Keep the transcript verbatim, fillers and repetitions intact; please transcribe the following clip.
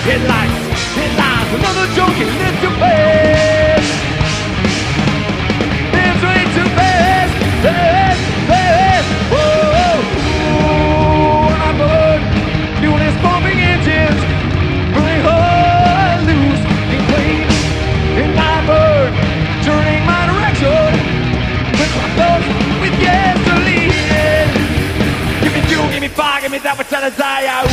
Headlights, headlines, another joke in this to pay. It's way too fast, fast, fast. Whoa, ooh, and I'm bored. Doing this pumping engines, running hard, loose and clean. And I'm bored, turning my direction with my thoughts with gasoline. Give me fuel, give me fire, give me that which I desire.